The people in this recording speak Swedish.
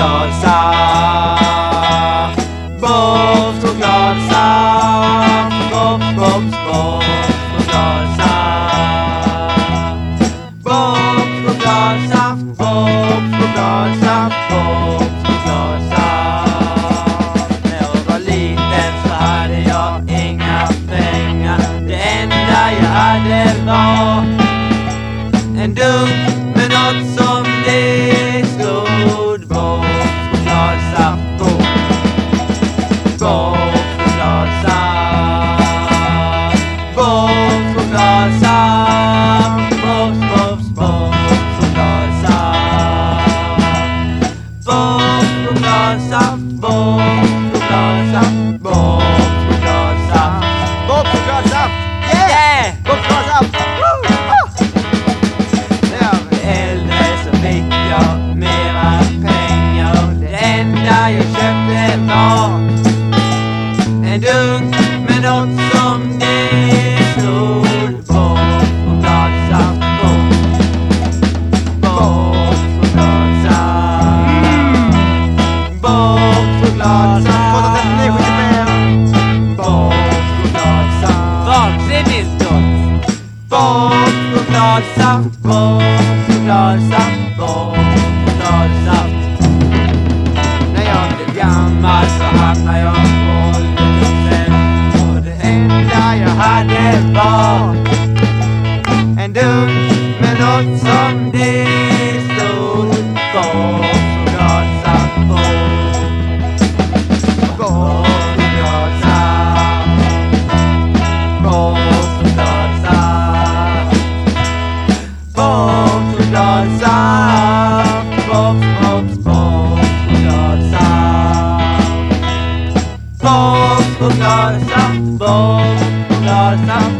chokladsaft. Bobs chokladsaft. Bobs, Bobs, Bobs chokladsaft. Bobs chokladsaft. Bobs chokladsaft. Bobs chokladsaft. När jag var liten så hade jag inga pengar. Det enda jag hade var en dunk med något som det stod Bobs chokladsaft på. Bobs chokladsaft. Bobs chokladsaft. Bobs, Bobs, Bobs chokladsaft. Bobs chokladsaft. Bobs chokladsaft. Bobs chokladsaft. Bobs chokladsaft! Yeah! Bobs chokladsaft! Äldre så fick jag mera pengar. Det enda jag köpte var en dunk med något som det stod Bobs chokladsaft på. Bobs chokladsaft. Bobs chokladsaft. Bobs chokladsaft. Vansinnigt gott. Bobs chokladsaft. Bobs chokladsaft. Bobs chokladsaft. När jag blev gammal så hamnade jag på ålderdomshem. Och det enda jag hade var en dunk med något som det stod Bobs chokladsaft på. Bobs chokladsaft. Bobs chokladsaft. Bobs chokladsaft. Bobs, Bobs, Bobs chokladsaft. Bobs chokladsaft. Bobs chokladsaft.